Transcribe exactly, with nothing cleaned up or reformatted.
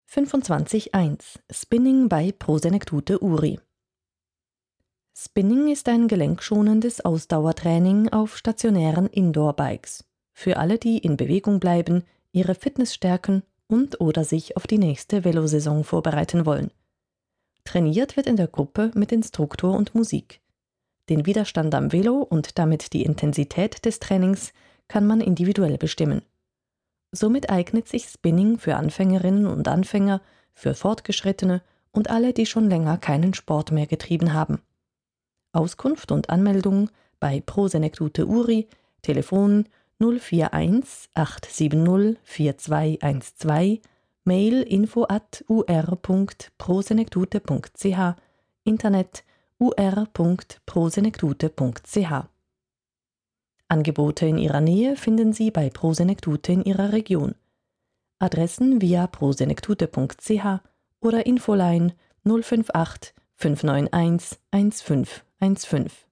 fünfundzwanzig Punkt eins Spinning bei Prosenektute Uri. Spinning ist ein gelenkschonendes Ausdauertraining auf stationären Indoor-Bikes für alle, die in Bewegung bleiben, ihre Fitness stärken und oder sich auf die nächste Velosaison vorbereiten wollen. Trainiert wird in der Gruppe mit Instruktor und Musik. Den Widerstand am Velo und damit die Intensität des Trainings kann man individuell bestimmen. Somit eignet sich Spinning für Anfängerinnen und Anfänger, für Fortgeschrittene und alle, die schon länger keinen Sport mehr getrieben haben. Auskunft und Anmeldung bei Prosenektute Uri, Telefon null vier eins acht sieben null vier zwei eins zwei, Mail info at u r punkt prosenektute punkt c h, Internet u r punkt prosenektute punkt c h. Angebote in Ihrer Nähe finden Sie bei Prosenektute in Ihrer Region. Adressen via prosenektute punkt c h oder Infoline null fünf acht fünf neun eins eins fünf eins fünf.